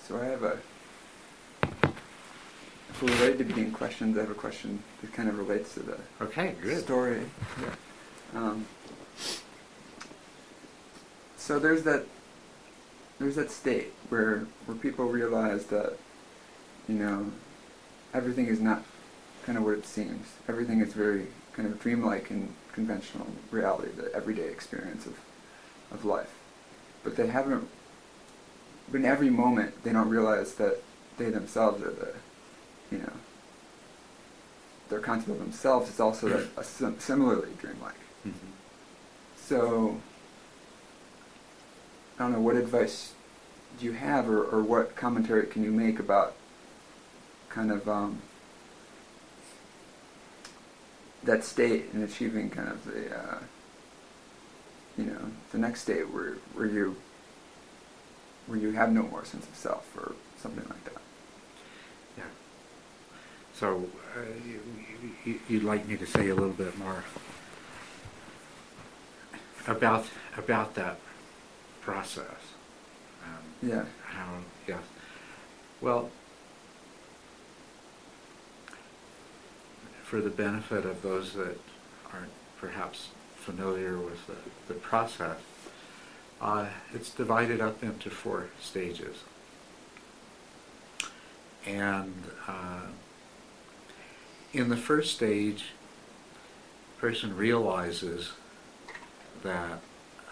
So I have if we're ready to begin questions, I have a question that kind of relates to the story. Yeah. So there's that state where people realize that, everything is not kind of what it seems. Everything is very kind of dreamlike and conventional reality, the everyday experience of life. But they haven't, in every moment, they don't realize that they themselves are their concept of themselves is also similarly dreamlike. Mm-hmm. So, I don't know, what advice do you have, or what commentary can you make about kind of that state and achieving kind of the next state where you have no more sense of self or something like that. Yeah. So you'd like me to say a little bit more about that process? Yeah. Yes. Well, for the benefit of those that aren't perhaps familiar with the process, it's divided up into 4 stages. And in the first stage, a person realizes that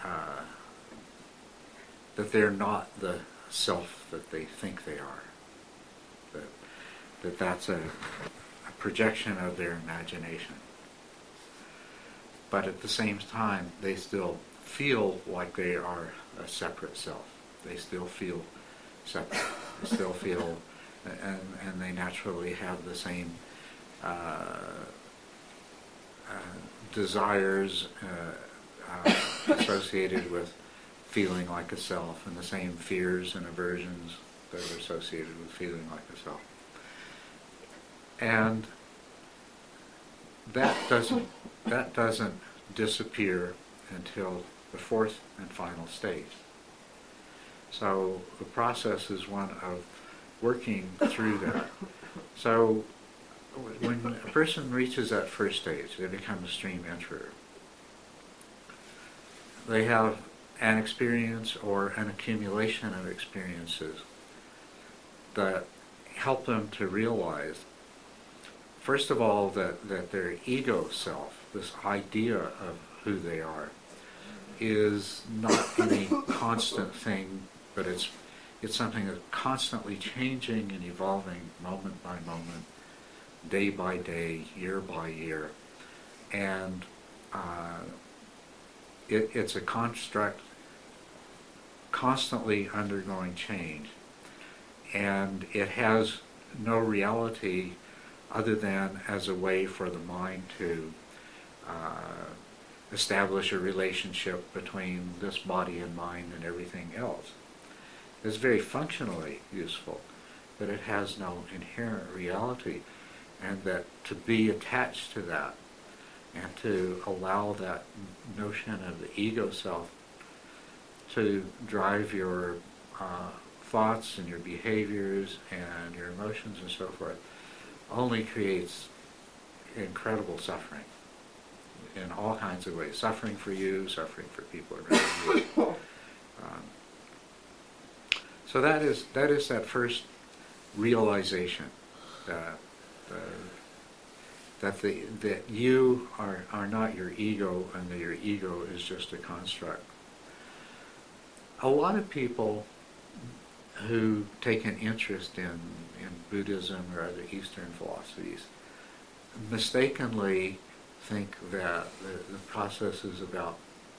they're not the self that they think they are. That's a projection of their imagination. But at the same time, they still feel like they are a separate self. They still feel separate. They still feel, and they naturally have the same desires associated with feeling like a self, and the same fears and aversions that are associated with feeling like a self. And that doesn't disappear until the 4th and final stage. So the process is one of working through that. So when a person reaches that first stage, they become a stream enterer. They have an experience or an accumulation of experiences that help them to realize, first of all, that their ego self, this idea of who they are, is not any constant thing, but it's something that's constantly changing and evolving moment by moment, day by day, year by year. And it's a construct constantly undergoing change. And it has no reality other than as a way for the mind to establish a relationship between this body and mind and everything else. It's very functionally useful, but it has no inherent reality, and that to be attached to that and to allow that notion of the ego self to drive your thoughts and your behaviors and your emotions and so forth only creates incredible suffering in all kinds of ways. Suffering for you, suffering for people around you. So that is that first realization that you are not your ego, and that your ego is just a construct. A lot of people who take an interest in Buddhism or other Eastern philosophies mistakenly think that the process is about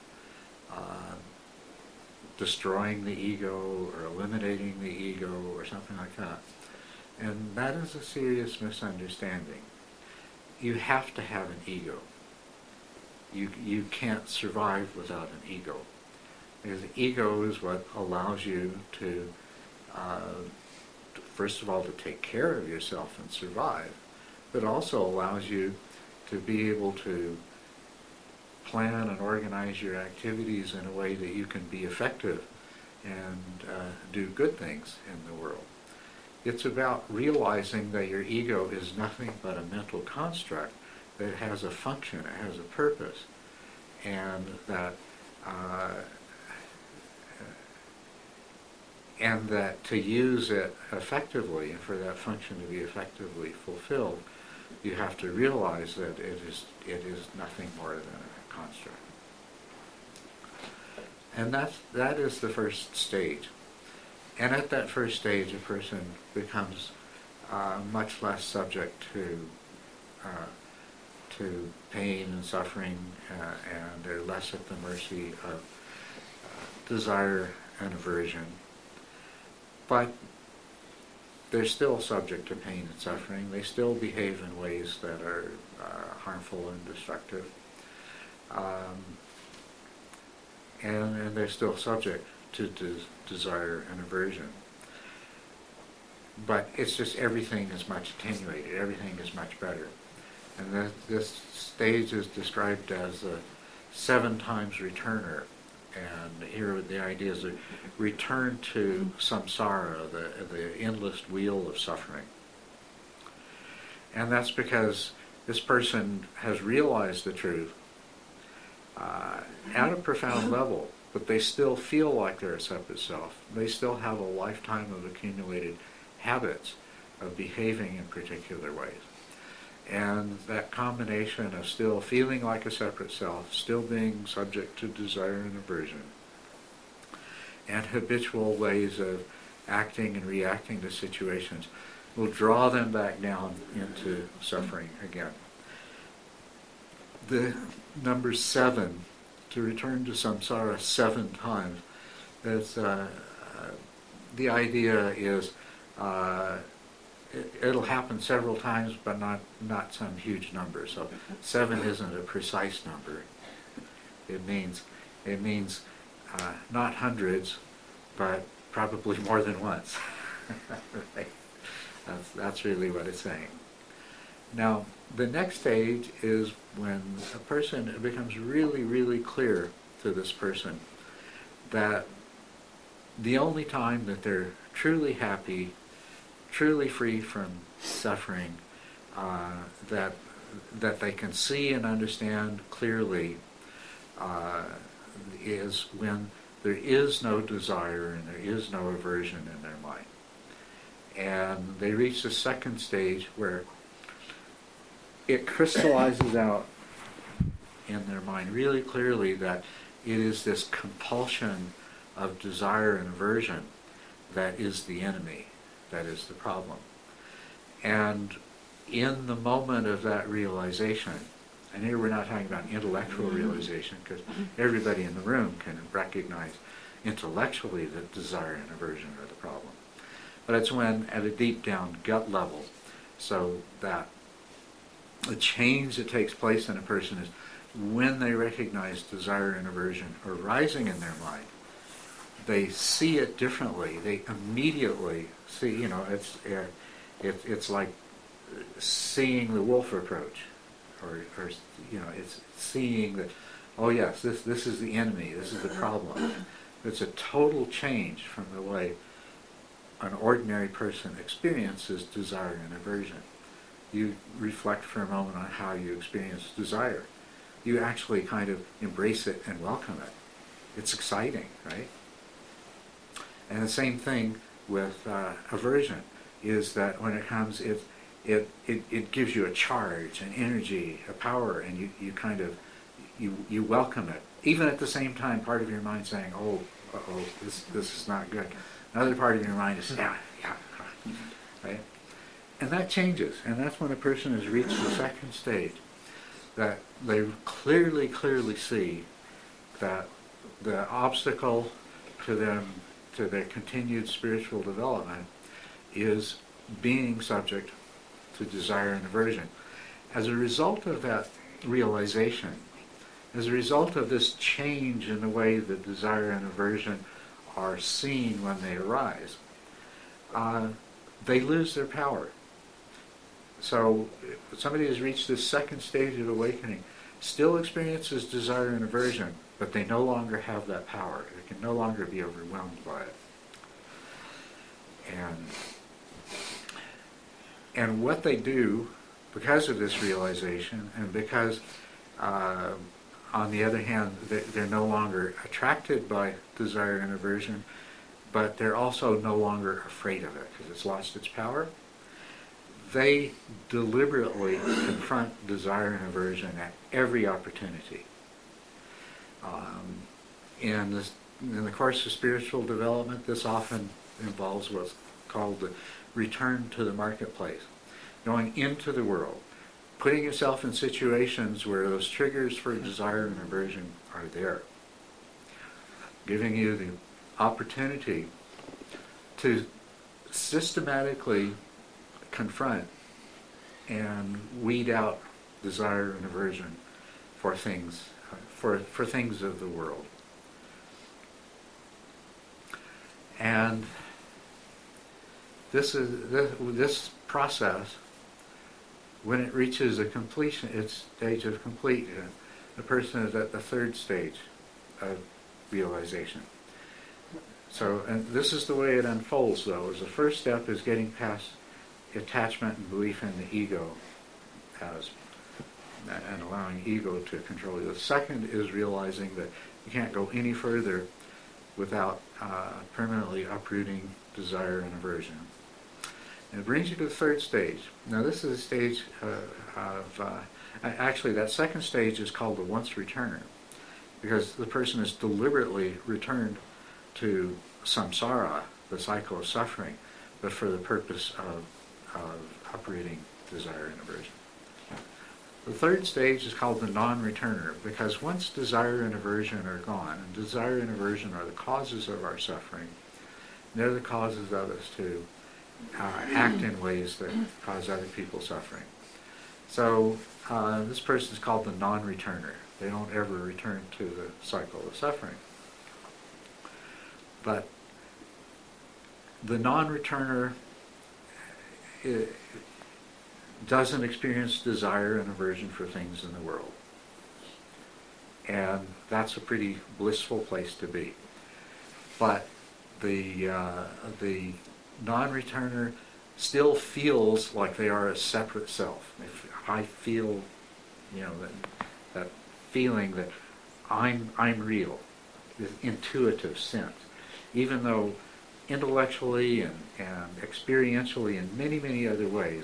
destroying the ego or eliminating the ego or something like that. And that is a serious misunderstanding. You have to have an ego. You can't survive without an ego. Because the ego is what allows you to, first of all, to take care of yourself and survive, but also allows you to be able to plan and organize your activities in a way that you can be effective and do good things in the world. It's about realizing that your ego is nothing but a mental construct that has a function, it has a purpose, and that to use it effectively, and for that function to be effectively fulfilled, you have to realize that it is nothing more than a construct. And that is the first stage. And at that first stage, a person becomes much less subject to pain and suffering, and they're less at the mercy of desire and aversion. But they're still subject to pain and suffering. They still behave in ways that are harmful and destructive. And they're still subject to desire and aversion. But it's just everything is much attenuated, everything is much better. And this stage is described as a 7 times returner. And here the idea is a return to samsara, the endless wheel of suffering. And that's because this person has realized the truth at a profound level, but they still feel like they're a separate self. They still have a lifetime of accumulated habits of behaving in particular ways. And that combination of still feeling like a separate self, still being subject to desire and aversion, and habitual ways of acting and reacting to situations will draw them back down into suffering again. The number 7, to return to samsara 7 times, is, the idea is it'll happen several times, but not some huge number. So 7 isn't a precise number. It means not hundreds, but probably more than once. Right? That's really what it's saying. Now, the next stage is when a person, it becomes really, really clear to this person that the only time that they're truly happy, truly free from suffering, that they can see and understand clearly, is when there is no desire and there is no aversion in their mind. And they reach the second stage where it crystallizes out in their mind really clearly that it is this compulsion of desire and aversion that is the enemy, that is the problem. And in the moment of that realization, and here we're not talking about intellectual realization, because everybody in the room can recognize intellectually that desire and aversion are the problem. But it's when, at a deep down gut level, so that the change that takes place in a person is when they recognize desire and aversion arising in their mind, they see it differently. They immediately see, it's like seeing the wolf approach, or it's seeing that, oh yes, this is the enemy, this is the problem. It's a total change from the way an ordinary person experiences desire and aversion. You reflect for a moment on how you experience desire. You actually kind of embrace it and welcome it. It's exciting, right? And the same thing with aversion, is that when it comes, it gives you a charge, an energy, a power, and you kind of, you welcome it. Even at the same time, part of your mind saying, oh, this is not good. Another part of your mind is, yeah, right? And that changes, and that's when a person has reached the second stage, that they clearly see that the obstacle to them, to their continued spiritual development, is being subject to desire and aversion. As a result of that realization, as a result of this change in the way that desire and aversion are seen when they arise, they lose their power. So somebody has reached this second stage of awakening, still experiences desire and aversion, but they no longer have that power. They can no longer be overwhelmed by it. And what they do, because of this realization, and because, on the other hand, they're no longer attracted by desire and aversion, but they're also no longer afraid of it because it's lost its power. They deliberately confront desire and aversion at every opportunity. In the course of spiritual development, this often involves what's called the return to the marketplace, going into the world, putting yourself in situations where those triggers for desire and aversion are there, giving you the opportunity to systematically confront and weed out desire and aversion for things, for things of the world. And this process, when it reaches its stage of completion, the person is at the third stage of realization. So, and this is the way it unfolds, though. Is the first step is getting past attachment and belief in the ego, and allowing ego to control you. The second is realizing that you can't go any further without permanently uprooting desire and aversion. And it brings you to the third stage. Now, this is a stage actually, that second stage is called the once returner, because the person is deliberately returned to samsara, the cycle of suffering, but for the purpose of uprooting desire and aversion. The third stage is called the non-returner, because once desire and aversion are gone, and desire and aversion are the causes of our suffering, they're the causes of us to act in ways that cause other people suffering. So this person is called the non-returner. They don't ever return to the cycle of suffering. But the non-returner doesn't experience desire and aversion for things in the world. And that's a pretty blissful place to be. But the non-returner still feels like they are a separate self. I feel, that feeling that I'm real, this intuitive sense, even though intellectually and experientially in many, many other ways,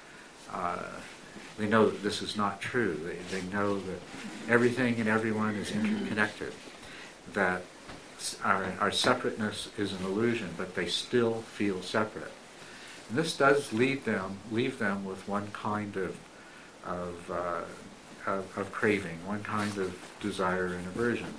they know that this is not true. They know that everything and everyone is interconnected, that our separateness is an illusion, but they still feel separate. And this does leave them with one kind of craving, one kind of desire and aversion.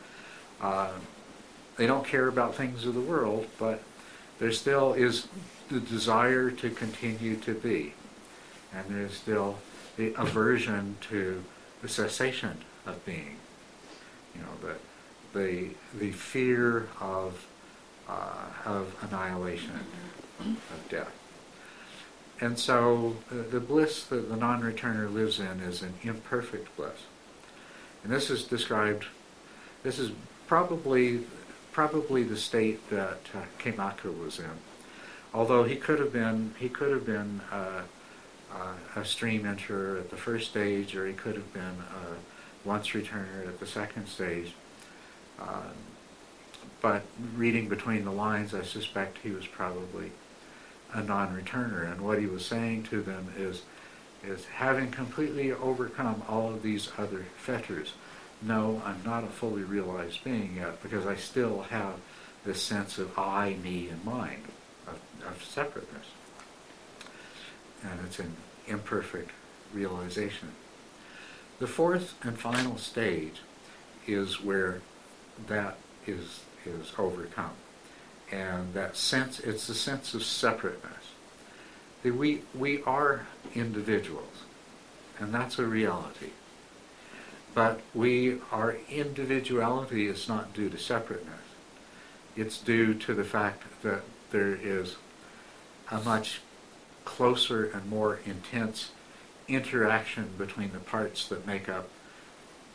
They don't care about things of the world, but there still is the desire to continue to be. And there's still the aversion to the cessation of being. The fear of annihilation, of death. And so the bliss that the non-returner lives in is an imperfect bliss. And this is described, this is probably the state that Keimaka was in. Although he could have been a stream enterer at the first stage, or he could have been a once returner at the second stage. But reading between the lines, I suspect he was probably a non-returner. And what he was saying to them is having completely overcome all of these other fetters, no, I'm not a fully realized being yet, because I still have this sense of I, me, and mine, of separateness. And it's an imperfect realization. The fourth and final stage is where that is overcome. And that sense, it's the sense of separateness. We are individuals, and that's a reality. But our individuality is not due to separateness. It's due to the fact that there is a much closer and more intense interaction between the parts that make up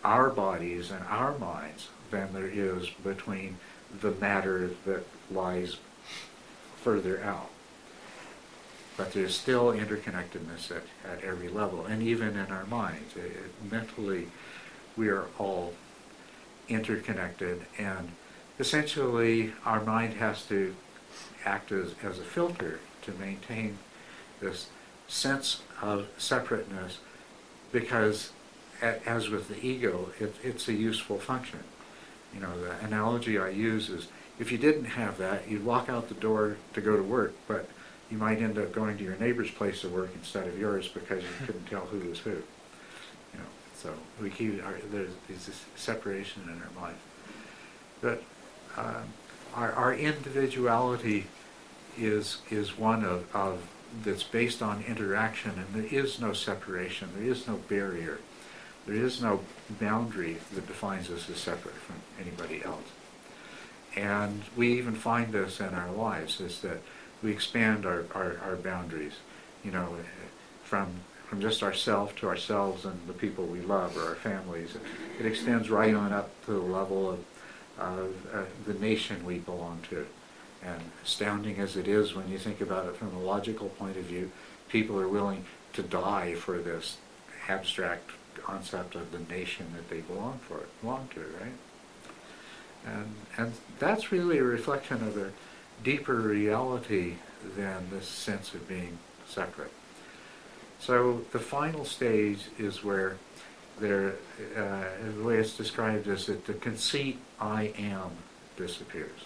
our bodies and our minds than there is between the matter that lies further out. But there's still interconnectedness at every level, and even in our minds. Mentally, we are all interconnected, and essentially our mind has to act as a filter to maintain this sense of separateness, because as with the ego, it's a useful function. You know, the analogy I use is, if you didn't have that, you'd walk out the door to go to work, but you might end up going to your neighbor's place of work instead of yours because you couldn't tell who was who. You know, so we keep there's this separation in our mind. But our individuality is one of that's based on interaction, and there is no separation, there is no barrier, there is no boundary that defines us as separate from anybody else. And we even find this in our lives, is that we expand our boundaries, you know, from just ourselves to ourselves and the people we love, or our families. It extends right on up to the level of the nation we belong to. And astounding as it is when you think about it from a logical point of view, people are willing to die for this abstract concept of the nation that they belong to, right? And that's really a reflection of a deeper reality than this sense of being separate. So the final stage is where the way it's described is that the conceit I am disappears.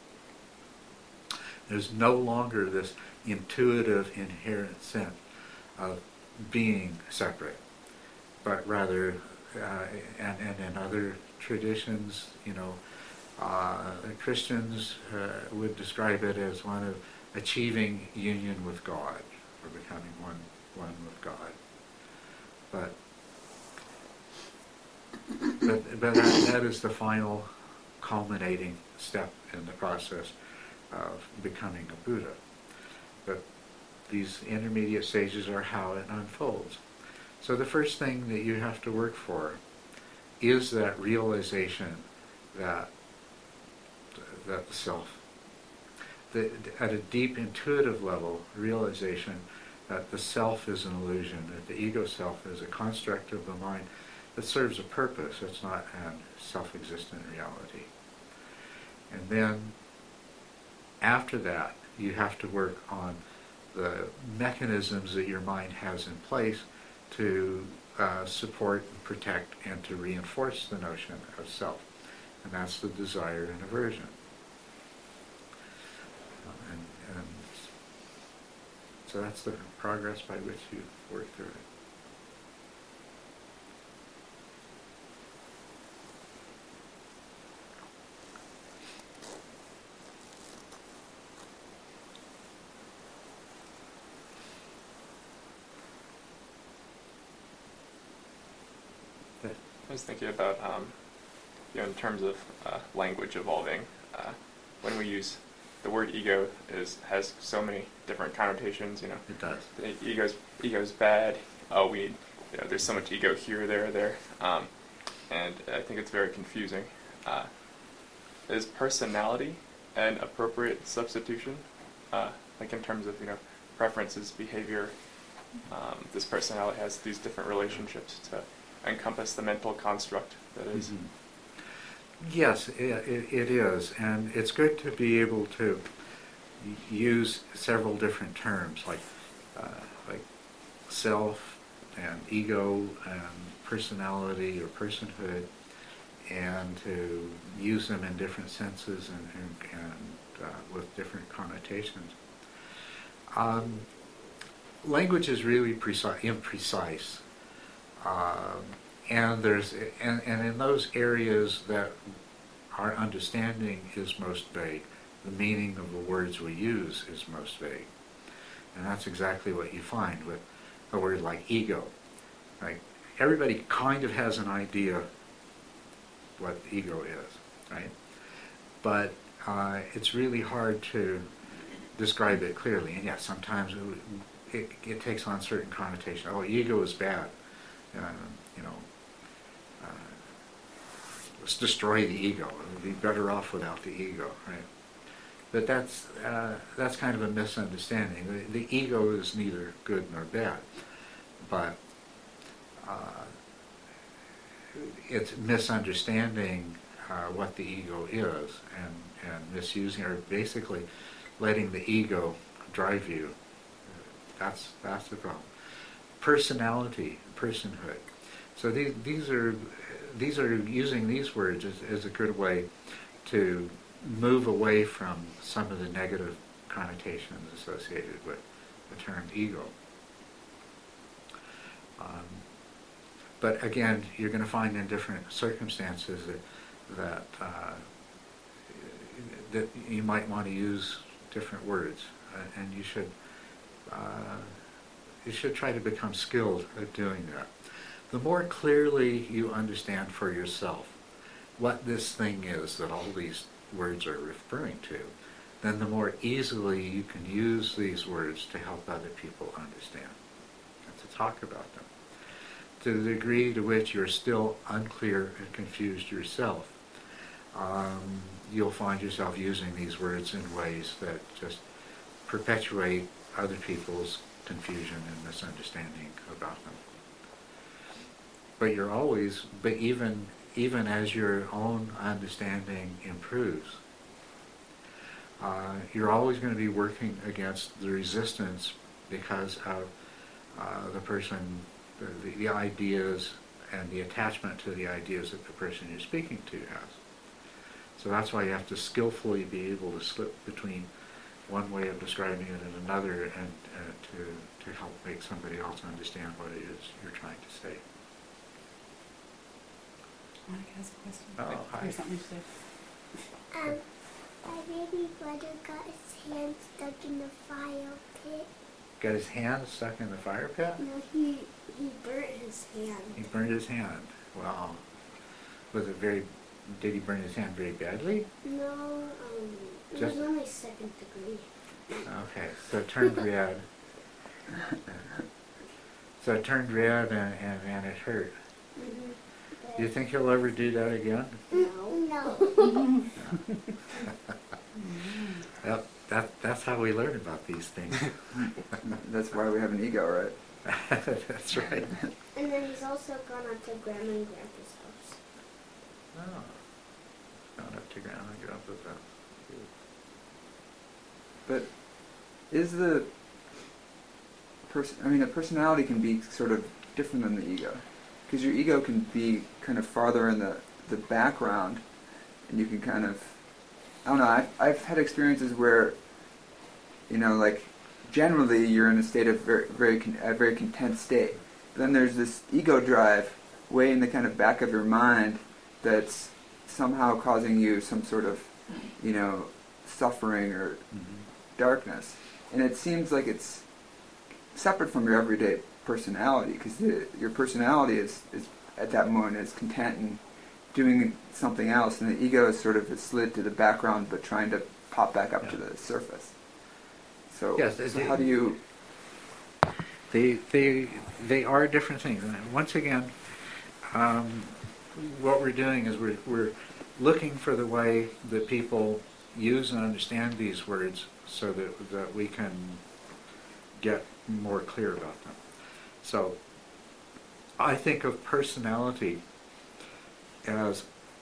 There's no longer this intuitive, inherent sense of being separate, but rather, and in other traditions, you know, Christians would describe it as one of achieving union with God, or becoming one with God. But that is the final culminating step in the process of becoming a Buddha. But these intermediate stages are how it unfolds. So the first thing that you have to work for is that realization that the self, at a deep intuitive level, realization that the self is an illusion, that the ego self is a construct of the mind that serves a purpose. It's not a self-existent reality. And then after that, you have to work on the mechanisms that your mind has in place to support, protect, and to reinforce the notion of self. And that's the desire and aversion. And so that's the progress by which you work through it. I was thinking about, in terms of language evolving, when we use the word ego has so many different connotations. It does. Ego's bad. There's so much ego here, there, and I think it's very confusing. Is personality an appropriate substitution, like in terms of preferences, behavior? This personality has these different relationships to encompass the mental construct that is. Mm-hmm. Yes, it is, and it's good to be able to use several different terms like self and ego and personality or personhood, and to use them in different senses and with different connotations. Language is really imprecise. And in those areas that our understanding is most vague, the meaning of the words we use is most vague. And that's exactly what you find with a word like ego. Right? Everybody kind of has an idea what ego is, right? But it's really hard to describe it clearly. And yes, sometimes it takes on certain connotation. Oh, ego is bad. destroy the ego. It would be better off without the ego, right? But that's kind of a misunderstanding. The ego is neither good nor bad, but it's misunderstanding what the ego is and misusing or basically letting the ego drive you. That's the problem. Personality, personhood. So these are using these words as a good way to move away from some of the negative connotations associated with the term ego. But again, you're going to find in different circumstances that you might want to use different words, and you should try to become skilled at doing that. The more clearly you understand for yourself what this thing is that all these words are referring to, then the more easily you can use these words to help other people understand and to talk about them. To the degree to which you're still unclear and confused yourself, you'll find yourself using these words in ways that just perpetuate other people's confusion and misunderstanding about them. But even as your own understanding improves, you're always going to be working against the resistance because of the person, the ideas and the attachment to the ideas that the person you're speaking to has. So that's why you have to skillfully be able to slip between one way of describing it and another, and to help make somebody else understand what it is you're trying to say. Monica has a question. Oh, hi. There's something to say. My baby brother got his hand stuck in the fire pit. Got his hand stuck in the fire pit? No, he burnt his hand. He burned his hand. Wow. Did he burn his hand very badly? No, it Just- was only 2nd degree. Okay, so it turned red. So it turned red and it hurt. Mm-hmm. Do you think he'll ever do that again? No. Yep, that's how we learn about these things. That's why we have an ego, right? That's right. And then he's also gone up to Grandma and Grandpa's house. Oh. Going up to Grandma and Grandpa's house. But is a personality can be sort of different than the ego. Because your ego can be kind of farther in the background, and you can kind of, I don't know, I've had experiences where, like, generally you're in a state of a very content state. But then there's this ego drive way in the kind of back of your mind that's somehow causing you some sort of, suffering or darkness. And it seems like it's separate from your everyday personality, because your personality is at that moment is content and doing something else, and the ego is sort of slid to the background but trying to pop back up to the surface. So, Yes, so how do you... They are different things. And once again, what we're doing is we're looking for the way that people use and understand these words so that we can get more clear about them. So I think of personality as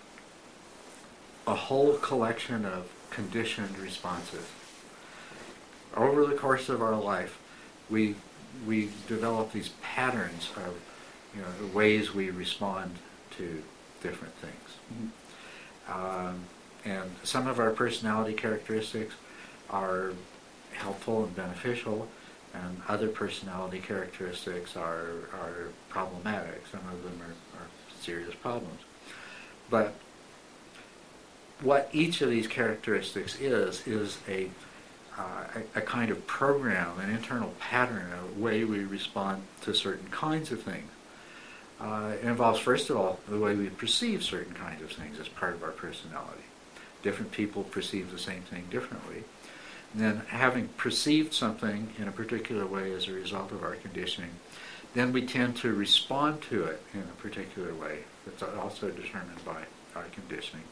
a whole collection of conditioned responses. Over the course of our life, we develop these patterns of the ways we respond to different things. Mhm. And some of our personality characteristics are helpful and beneficial, and other personality characteristics are problematic. Some of them are serious problems. But what each of these characteristics is a kind of program, an internal pattern, a way we respond to certain kinds of things. It involves, first of all, the way we perceive certain kinds of things as part of our personality. Different people perceive the same thing differently. And then, having perceived something in a particular way as a result of our conditioning, then we tend to respond to it in a particular way that's also determined by our conditioning.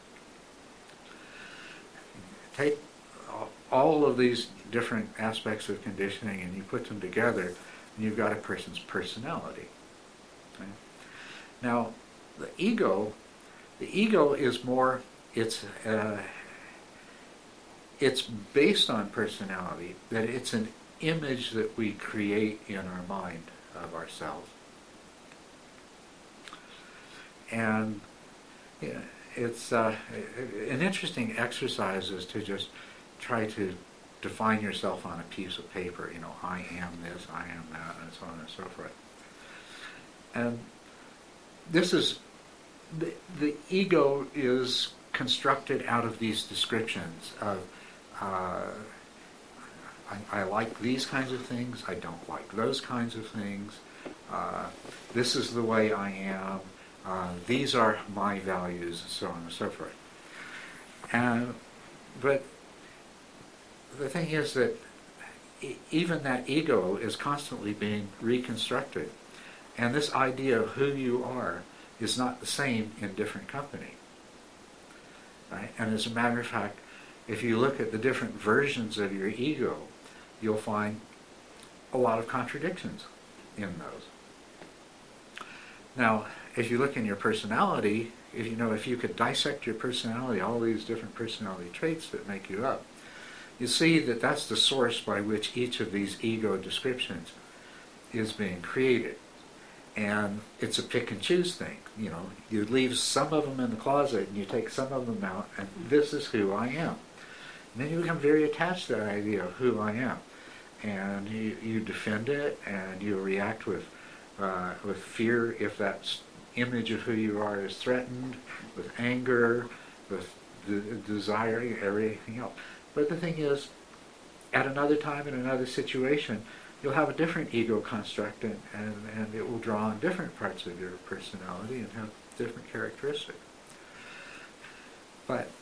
Take all of these different aspects of conditioning and you put them together, and you've got a person's personality. Okay? Now, the ego is more, it's based on personality, that it's an image that we create in our mind of ourselves. And yeah, it's an interesting exercise is to just try to define yourself on a piece of paper. You know, I am this, I am that, and so on and so forth. And this is, the ego is constructed out of these descriptions of I like these kinds of things, I don't like those kinds of things, this is the way I am, these are my values, and so on and so forth. But the thing is that even that ego is constantly being reconstructed. And this idea of who you are is not the same in different company. Right? And as a matter of fact, if you look at the different versions of your ego, you'll find a lot of contradictions in those. Now, if you look in your personality, if you could dissect your personality, all these different personality traits that make you up, you see that that's the source by which each of these ego descriptions is being created. And it's a pick and choose thing. You know, you leave some of them in the closet and you take some of them out, and this is who I am. And then you become very attached to that idea of who I am. And you defend it, and you react with fear if that image of who you are is threatened, with anger, with desire, everything else. But the thing is, at another time, in another situation, you'll have a different ego construct, and it will draw on different parts of your personality and have different characteristics. But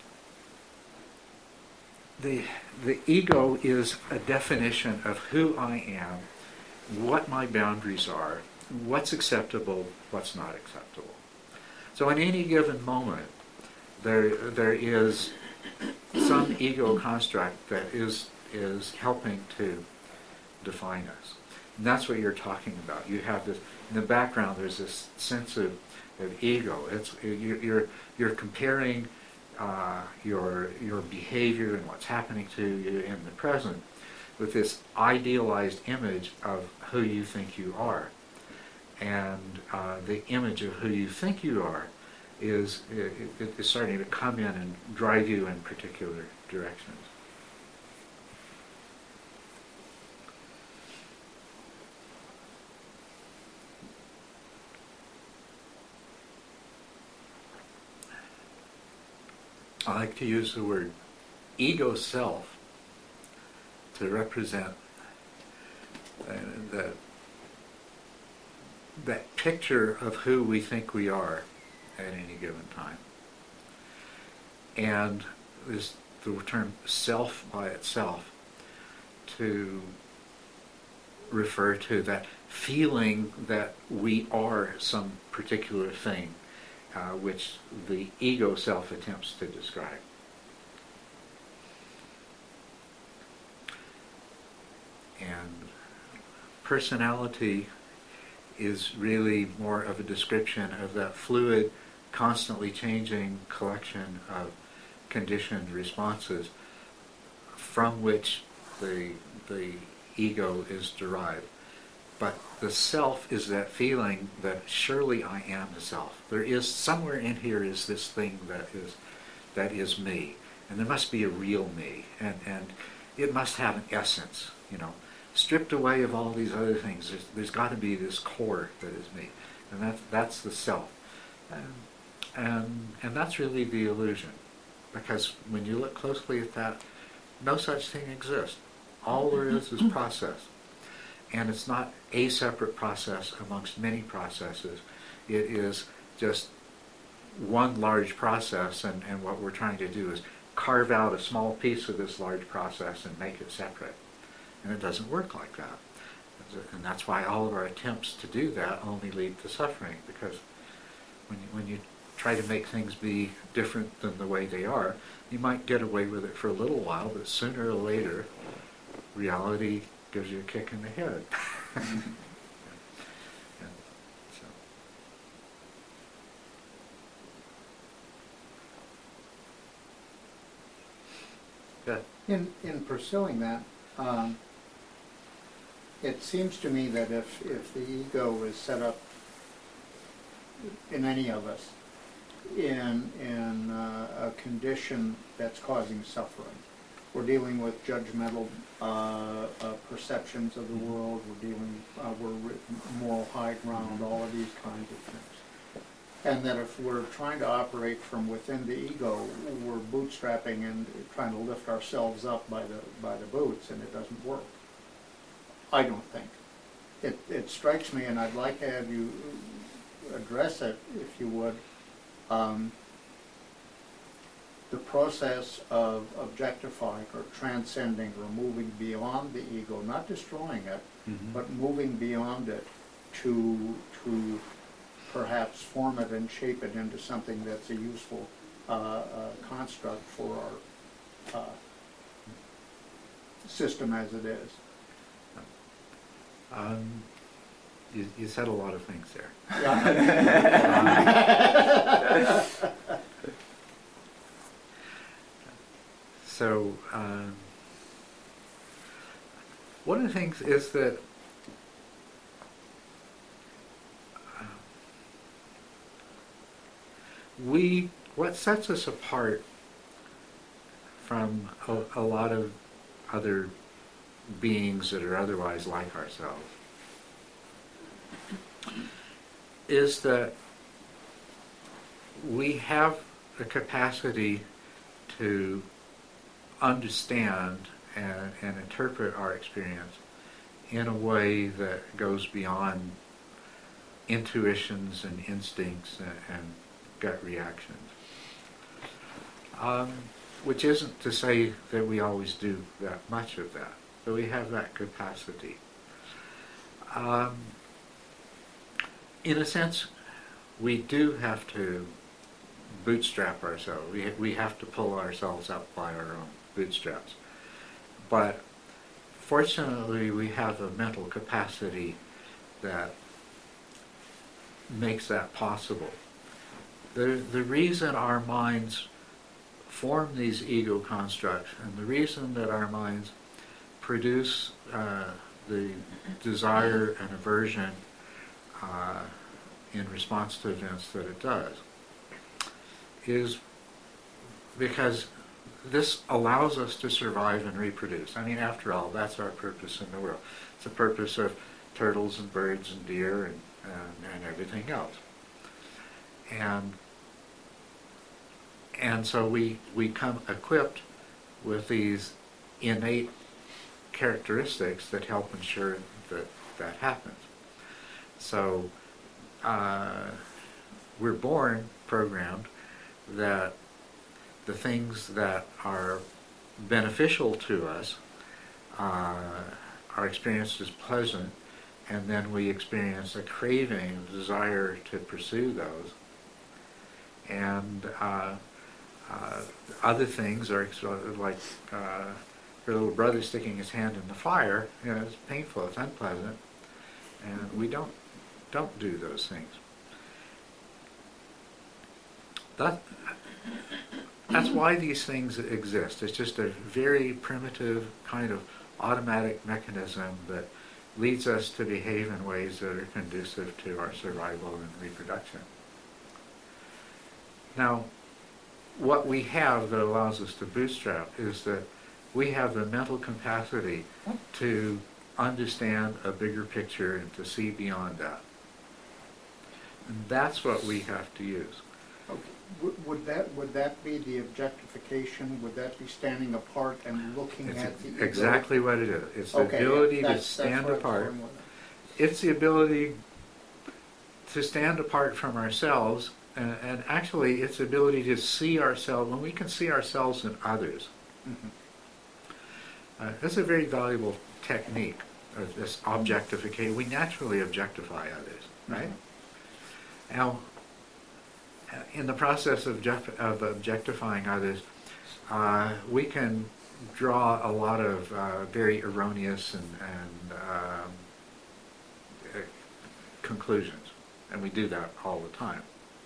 the ego is a definition of who I am, what my boundaries are, what's acceptable, what's not acceptable. So in any given moment, there is some ego construct that is helping to define us. And that's what you're talking about. You have this, in the background there's this sense of ego. You're comparing your behavior and what's happening to you in the present with this idealized image of who you think you are. And the image of who you think you are is starting to come in and drive you in particular directions. I like to use the word ego self to represent that picture of who we think we are at any given time. And there's the term self by itself to refer to that feeling that we are some particular thing, which the ego self attempts to describe. And personality is really more of a description of that fluid, constantly changing collection of conditioned responses from which the ego is derived. But the self is that feeling that surely I am the self. There is somewhere in here is this thing that is me, and there must be a real me, and it must have an essence, you know. Stripped away of all these other things, there's got to be this core that is me, and that's the self, and that's really the illusion, because when you look closely at that, no such thing exists. All there is process, and it's not a separate process amongst many processes. It is just one large process, and what we're trying to do is carve out a small piece of this large process and make it separate. And it doesn't work like that. And that's why all of our attempts to do that only lead to suffering, because when you try to make things be different than the way they are, you might get away with it for a little while, but sooner or later, reality gives you a kick in the head. And so. Yeah. In pursuing that, it seems to me that if the ego is set up in any of us in a condition that's causing suffering, we're dealing with judgmental perceptions of the world, we're moral high ground, all of these kinds of things. And that if we're trying to operate from within the ego, we're bootstrapping and trying to lift ourselves up by the boots, and it doesn't work. I don't think. It strikes me, and I'd like to have you address it, if you would. The process of objectifying or transcending or moving beyond the ego, not destroying it, but moving beyond it to perhaps form it and shape it into something that's a useful construct for our system as it is. You said a lot of things there. Yeah. So one of the things is that what sets us apart from a lot of other beings that are otherwise like ourselves is that we have the capacity to understand and interpret our experience in a way that goes beyond intuitions and instincts and gut reactions. Which isn't to say that we always do that much of that, but we have that capacity. In a sense, we do have to bootstrap ourselves. We have to pull ourselves up by our own bootstraps. But fortunately, we have a mental capacity that makes that possible. The reason our minds form these ego constructs, and the reason that our minds produce the desire and aversion in response to events that it does, is because this allows us to survive and reproduce. I mean, after all, that's our purpose in the world. It's the purpose of turtles and birds and deer and everything else. And so we come equipped with these innate characteristics that help ensure that that happens. So we're born programmed that the things that are beneficial to us are experienced as pleasant, and then we experience a craving, a desire to pursue those. And other things are sort of like her little brother sticking his hand in the fire. You know, it's painful, it's unpleasant, and we don't do those things. That's why these things exist. It's just a very primitive kind of automatic mechanism that leads us to behave in ways that are conducive to our survival and reproduction. Now, what we have that allows us to bootstrap is that we have the mental capacity to understand a bigger picture and to see beyond that. And that's what we have to use. Okay. Would that be the objectification? Would that be standing apart and looking It's at the ego? exactly what it is. It's the ability to stand apart. It's the ability to stand apart from ourselves, and actually it's the ability to see ourselves, when we can see ourselves in others. Mm-hmm. That's a very valuable technique of this objectification. We naturally objectify others, right? Mm-hmm. in the process of objectifying others, we can draw a lot of very erroneous and conclusions, and we do that all the time.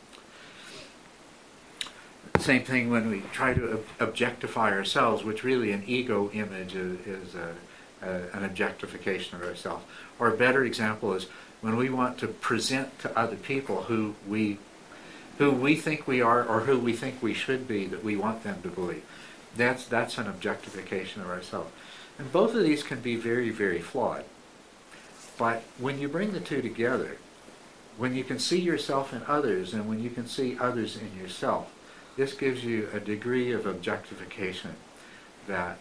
Same thing when we try to objectify ourselves, which really an ego image is an objectification of ourselves. Or a better example is when we want to present to other people who we think we are or who we think we should be, that we want them to believe. That's an objectification of ourselves. And both of these can be very, very flawed. But when you bring the two together, when you can see yourself in others and when you can see others in yourself, this gives you a degree of objectification that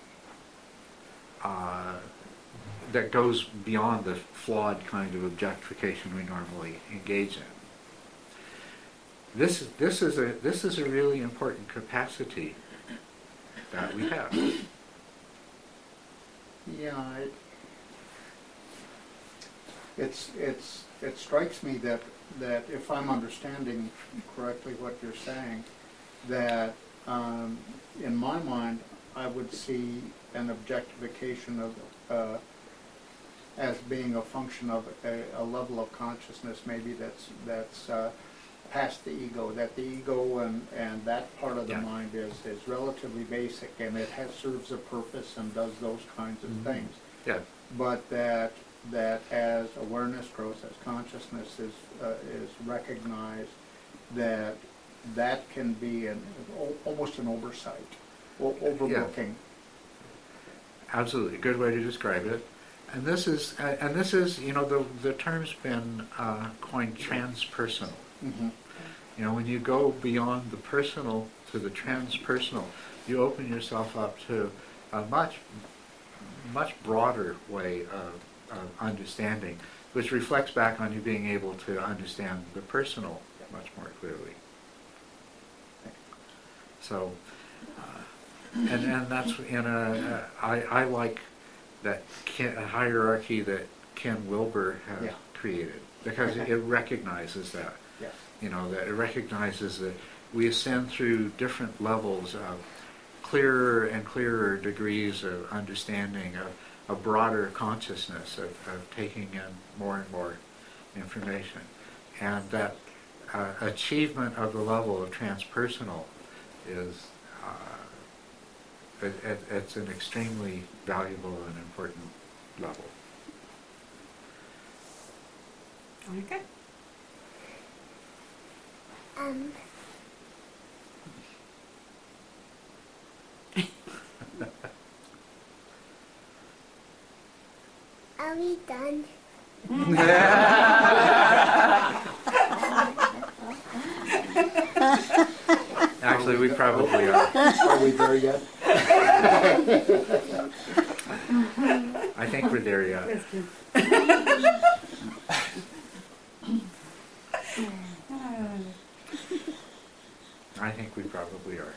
that goes beyond the flawed kind of objectification we normally engage in. This is a really important capacity that we have. Yeah, it strikes me that if I'm understanding correctly what you're saying, that in my mind I would see an objectification of as being a function of a level of consciousness maybe that's past the ego, that the ego and that part of the mind is relatively basic, and it serves a purpose and does those kinds of things. Yeah. But that as awareness grows, as consciousness is recognized, that can be almost an oversight, overlooking. Yeah. Absolutely, good way to describe it. And this is the term's been coined transpersonal. Mm-hmm. When you go beyond the personal to the transpersonal, you open yourself up to a much broader way of understanding, which reflects back on you being able to understand the personal much more clearly. So, and that's I like that hierarchy that Ken Wilber has created, because it recognizes that. Yeah. That it recognizes that we ascend through different levels of clearer and clearer degrees of understanding, of a broader consciousness, of taking in more and more information. And that achievement of the level of transpersonal is it's an extremely valuable and important level. Okay. Are we done? Actually, we probably are. Are we there yet? I think we're there yet. That's good. I think we probably are.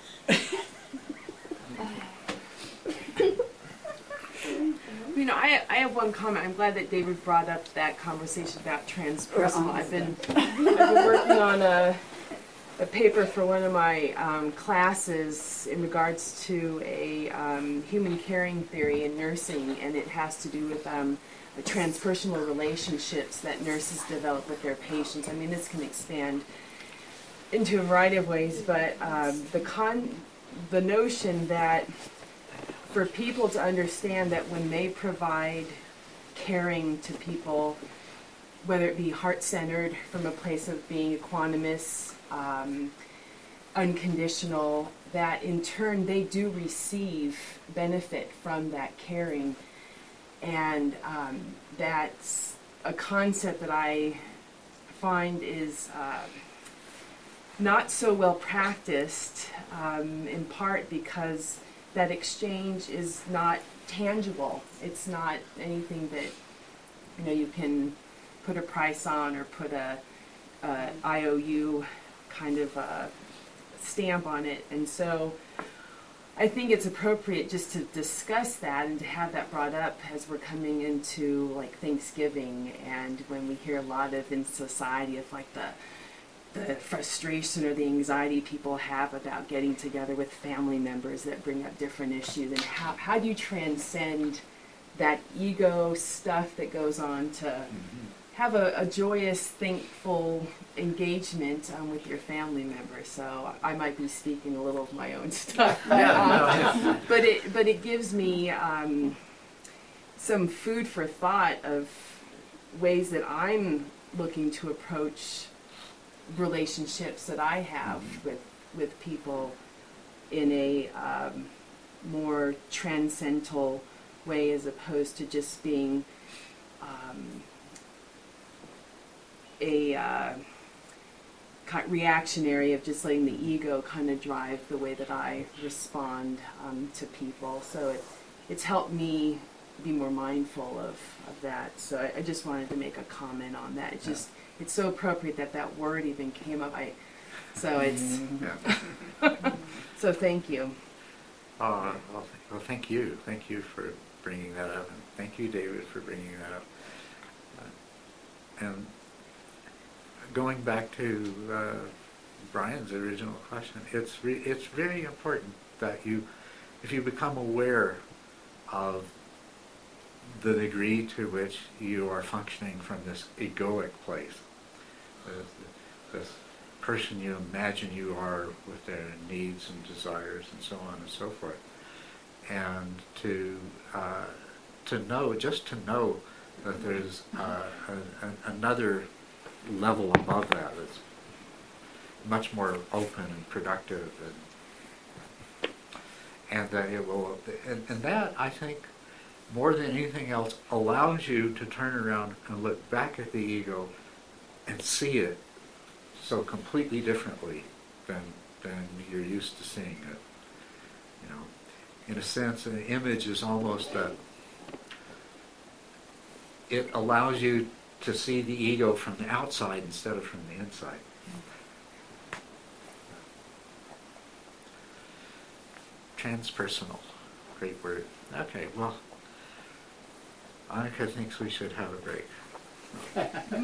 I have one comment. I'm glad that David brought up that conversation about transpersonal. I've been working on a paper for one of my classes in regards to a human caring theory in nursing, and it has to do with the transpersonal relationships that nurses develop with their patients. I mean, this can expand into a variety of ways, but the notion that for people to understand that when they provide caring to people, whether it be heart-centered from a place of being equanimous, unconditional, that in turn they do receive benefit from that caring. And that's a concept that I find is not so well practiced, in part because that exchange is not tangible. It's not anything that you can put a price on or put a IOU kind of stamp on it. And so I think it's appropriate just to discuss that and to have that brought up as we're coming into like Thanksgiving, and when we hear a lot of in society of like the the frustration or the anxiety people have about getting together with family members that bring up different issues, and how do you transcend that ego stuff that goes on to have a joyous, thankful engagement with your family members. So I might be speaking a little of my own stuff, but it gives me some food for thought of ways that I'm looking to approach relationships that I have with people in a more transcendental way, as opposed to just being reactionary of just letting the ego kind of drive the way that I respond to people. So it's helped me be more mindful of that. So I just wanted to make a comment on that. It's just it's so appropriate that word even came up. So thank you. Well, thank you. Thank you for bringing that up, and thank you, David, for bringing that up. And going back to Brian's original question, it's very important that if you become aware of the degree to which you are functioning from this egoic place, this person you imagine you are with their needs and desires and so on and so forth, and to know that there's another level above that that's much more open and productive, and that it will, and that, I think, more than anything else, allows you to turn around and look back at the ego and see it so completely differently than you're used to seeing it. You know, in a sense, an image is almost that it allows you to see the ego from the outside instead of from the inside. Transpersonal, great word. Okay, well, Annika thinks we should have a break.